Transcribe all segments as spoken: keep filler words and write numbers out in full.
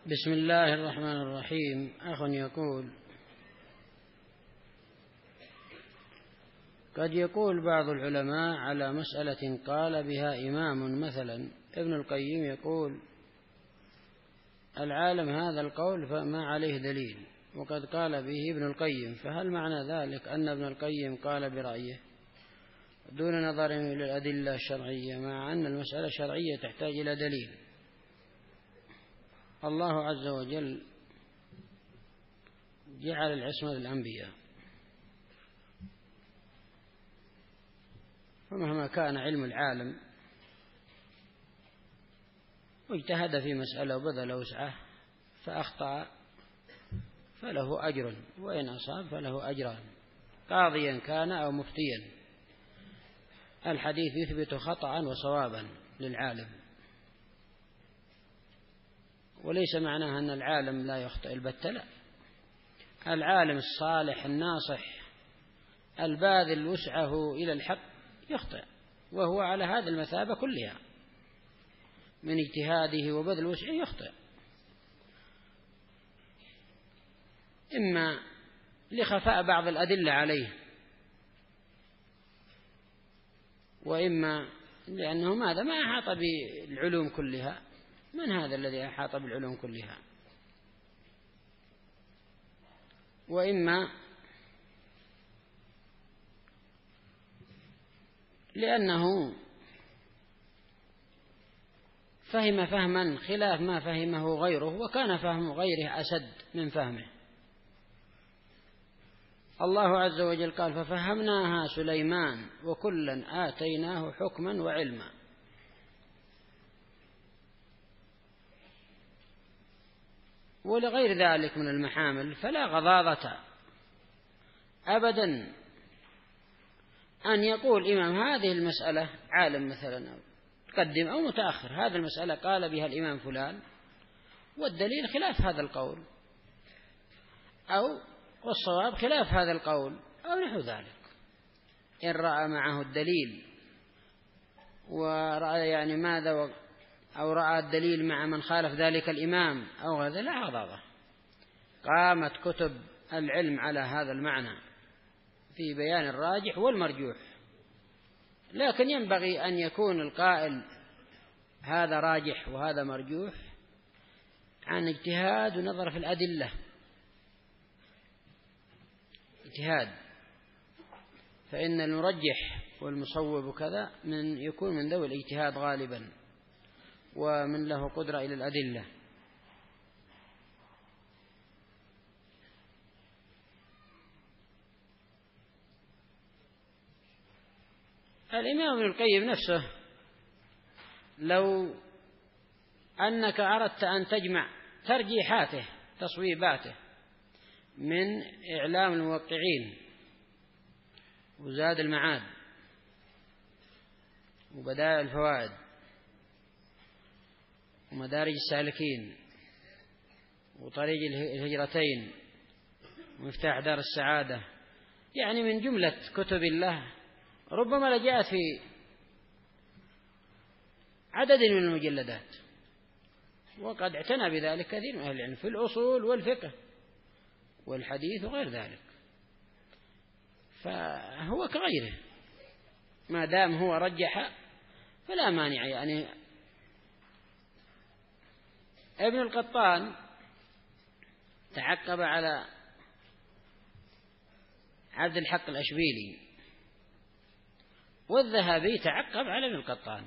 بسم الله الرحمن الرحيم. أخ يقول: قد يقول بعض العلماء على مسألة قال بها إمام، مثلا ابن القيم يقول: العالم هذا القول فما عليه دليل، وقد قال به ابن القيم، فهل معنى ذلك أن ابن القيم قال برأيه دون نظر إلى الأدلة الشرعية، مع أن المسألة الشرعية تحتاج إلى دليل؟ الله عز وجل جعل العصمة للأنبياء، فمهما كان علم العالم واجتهد في مسألة وبذل وسعه فأخطأ فله أجر، وإن أصاب فله أجران، قاضيا كان أو مفتيا. الحديث يثبت خطأ وصوابا للعالم، وليس معناه أن العالم لا يخطئ البتة، لا، العالم الصالح الناصح الباذل وسعه إلى الحق يخطئ، وهو على هذه المثابة كلها من اجتهاده وبذل وسعه يخطئ، إما لخفاء بعض الأدلة عليه، وإما لأنه ماذا ما أحاط بالعلوم كلها. من هذا الذي أحاط بالعلوم كلها؟ وإما لأنه فهم فهما خلاف ما فهمه غيره، وكان فهم غيره أسد من فهمه. الله عز وجل قال: ففهمناها سليمان وكلا آتيناه حكما وعلما. ولغير ذلك من المحامل فلا غضاضة أبدا أن يقول إمام هذه المسألة، عالم مثلا قدم أو متأخر، هذه المسألة قال بها الإمام فلان والدليل خلاف هذا القول، أو والصواب خلاف هذا القول، أو نحو ذلك. إن رأى معه الدليل ورأى يعني ماذا، أو رأى الدليل مع من خالف ذلك الإمام أو هذا، لا غضاضة. قامت كتب العلم على هذا المعنى في بيان الراجح والمرجوح، لكن ينبغي أن يكون القائل هذا راجح وهذا مرجوح عن اجتهاد ونظر في الأدلة، اجتهاد، فإن المرجح والمصوب كذا من يكون من ذوي الاجتهاد غالبا، ومن له قدرة إلى الأدلة. الإمام ابن القيم نفسه لو أنك أردت أن تجمع ترجيحاته تصويباته من إعلام الموقعين وزاد المعاد وبدائع الفوائد ومدارج السالكين وطريق الهجرتين ومفتاح دار السعادة، يعني من جملة كتب الله، ربما لجاءت في عدد من المجلدات، وقد اعتنى بذلك كثير من أهل العلم في الأصول والفقه والحديث وغير ذلك، فهو كغيره ما دام هو رجح فلا مانع. يعني ابن القطان تعقب على عبد الحق الأشبيلي، والذهبي تعقب على ابن القطان،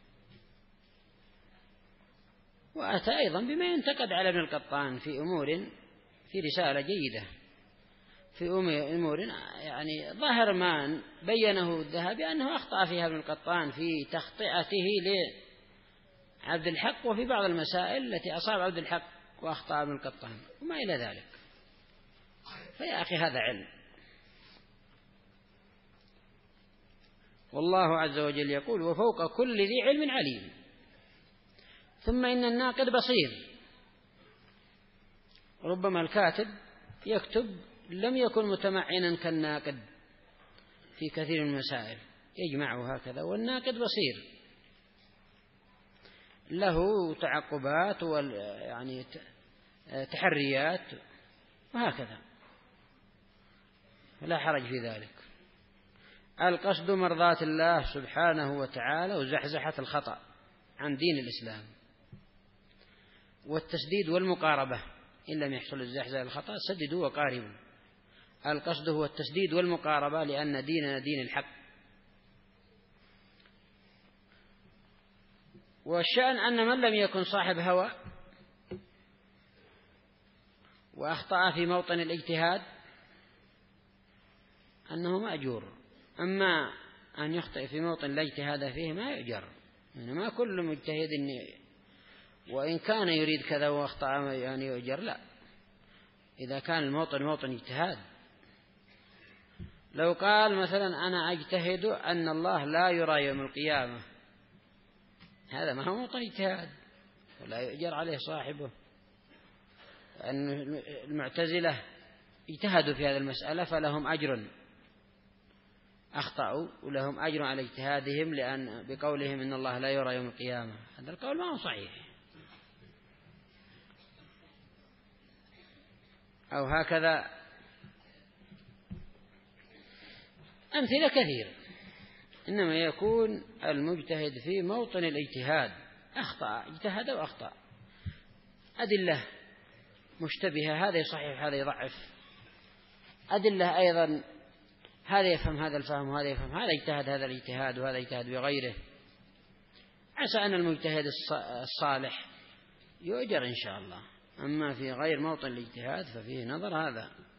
وأتى أيضا بما ينتقد على ابن القطان في أمور، في رسالة جيدة في أمور يعني ظاهر ما بينه الذهبي أنه أخطأ فيها ابن القطان في تخطئته لعبد الحق، وفي بعض المسائل التي أصاب عبد الحق وأخطأ ابن القطان وما إلى ذلك. فيا أخي هذا علم، والله عز وجل يقول: وفوق كل ذي علم عليم. ثم إن الناقد بصير، ربما الكاتب يكتب لم يكن متمعنا كالناقد في كثير من المسائل يجمعه هكذا، والناقد بصير له تعقبات يعني تحريات وهكذا، لا حرج في ذلك. القصد مرضاة الله سبحانه وتعالى وزحزحة الخطأ عن دين الإسلام، والتسديد والمقاربة، إن لم يحصل الزحزحة الخطأ سددوا وقاربوا. القصد هو التسديد والمقاربة لأن ديننا دين الحق. والشأن أن من لم يكن صاحب هوى وأخطأ في موطن الاجتهاد أنه مأجور، أما أن يخطئ في موطن لا اجتهاد فيه ما يؤجر. يعني ما كل مجتهد وإن كان يريد كذا واخطأ يعني يؤجر، لا، إذا كان الموطن موطن اجتهاد. لو قال مثلا أنا أجتهد أن الله لا يرى يوم القيامة، هذا ما هو موطن اجتهاد ولا يؤجر عليه صاحبه. أن المعتزلة اجتهدوا في هذه المسألة فلهم أجر، أخطأوا ولهم أجر على اجتهادهم، لأن بقولهم إن الله لا يرى يوم القيامة، هذا القول ما هو صحيح. أو هكذا أمثلة كثير. إنما يكون المجتهد في موطن الاجتهاد، أخطأ، اجتهد وأخطأ، أدلة مشتبهة، هذا يصحح هذا يضعف، أدلة أيضا هذا يفهم هذا الفهم وهذا يفهم، هذا اجتهد هذا الاجتهاد وهذا اجتهد بغيره. عسى أن المجتهد الصالح يؤجر إن شاء الله، أما في غير موطن الاجتهاد ففيه نظر هذا.